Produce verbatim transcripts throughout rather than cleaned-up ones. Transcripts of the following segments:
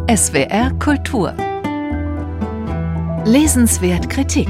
S W R Kultur. Lesenswert Kritik.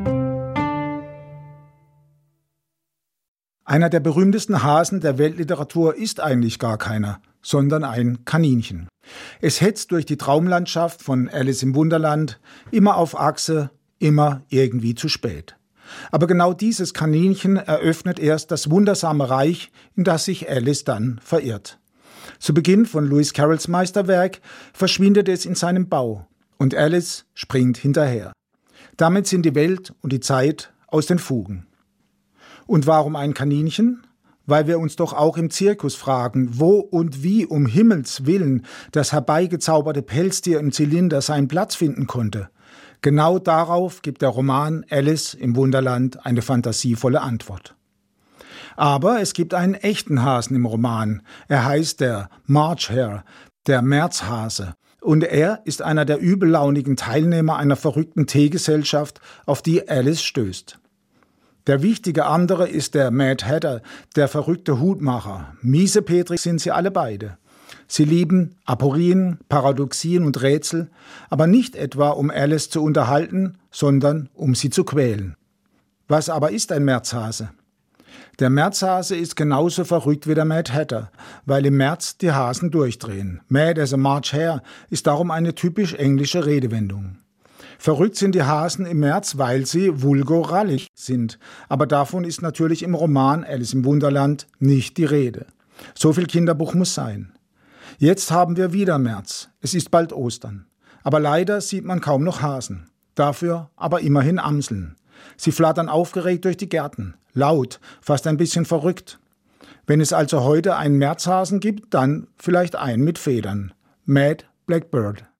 Einer der berühmtesten Hasen der Weltliteratur ist eigentlich gar keiner, sondern ein Kaninchen. Es hetzt durch die Traumlandschaft von Alice im Wunderland, immer auf Achse, immer irgendwie zu spät. Aber genau dieses Kaninchen eröffnet erst das wundersame Reich, in das sich Alice dann verirrt. Zu Beginn von Lewis Carrolls Meisterwerk verschwindet es in seinem Bau und Alice springt hinterher. Damit sind die Welt und die Zeit aus den Fugen. Und warum ein Kaninchen? Weil wir uns doch auch im Zirkus fragen, wo und wie um Himmels Willen das herbeigezauberte Pelztier im Zylinder seinen Platz finden konnte. Genau darauf gibt der Roman Alice im Wunderland eine fantasievolle Antwort. Aber es gibt einen echten Hasen im Roman. Er heißt der March Hare, der Märzhase. Und er ist einer der übellaunigen Teilnehmer einer verrückten Teegesellschaft, auf die Alice stößt. Der wichtige andere ist der Mad Hatter, der verrückte Hutmacher. Miesepetrig sind sie alle beide. Sie lieben Aporien, Paradoxien und Rätsel, aber nicht etwa, um Alice zu unterhalten, sondern um sie zu quälen. Was aber ist ein Märzhase? Der Märzhase ist genauso verrückt wie der Mad Hatter, weil im März die Hasen durchdrehen. Mad as a March Hare ist darum eine typisch englische Redewendung. Verrückt sind die Hasen im März, weil sie vulgorallig sind. Aber davon ist natürlich im Roman Alice im Wunderland nicht die Rede. So viel Kinderbuch muss sein. Jetzt haben wir wieder März. Es ist bald Ostern. Aber leider sieht man kaum noch Hasen. Dafür aber immerhin Amseln. Sie flattern aufgeregt durch die Gärten. Laut, fast ein bisschen verrückt. Wenn es also heute einen Märzhasen gibt, dann vielleicht einen mit Federn. Mad Blackbird.